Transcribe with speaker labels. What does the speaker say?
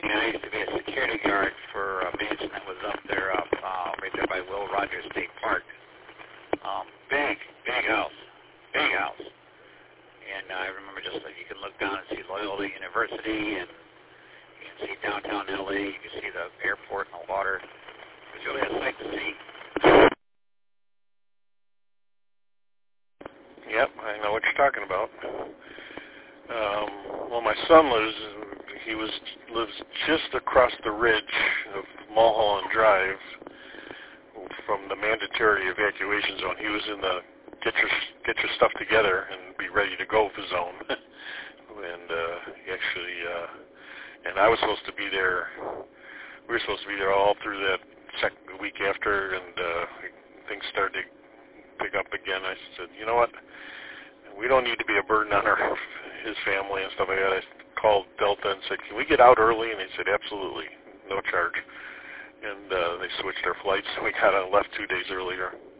Speaker 1: and I used to be a security guard for a mansion that was up there, right there by Will Rogers State Park. Big house. And I remember just like you can look down and see Loyola University, and you can see downtown LA. You can see the airport and the water. It was really a sight to see.
Speaker 2: Yep, I know what you're talking about. Well, my son lives just across the ridge of Mulholland Drive from the mandatory evacuation zone. He was in the get your stuff together and be ready to go zone. And he actually, and I was supposed to be there. We were supposed to be there all through that second week after, and things started to pick up again. I said, you know what? We don't need to be a burden on his family and stuff like that. I called Delta and said, can we get out early? And they said, absolutely, no charge. And they switched our flights, and we got left 2 days earlier.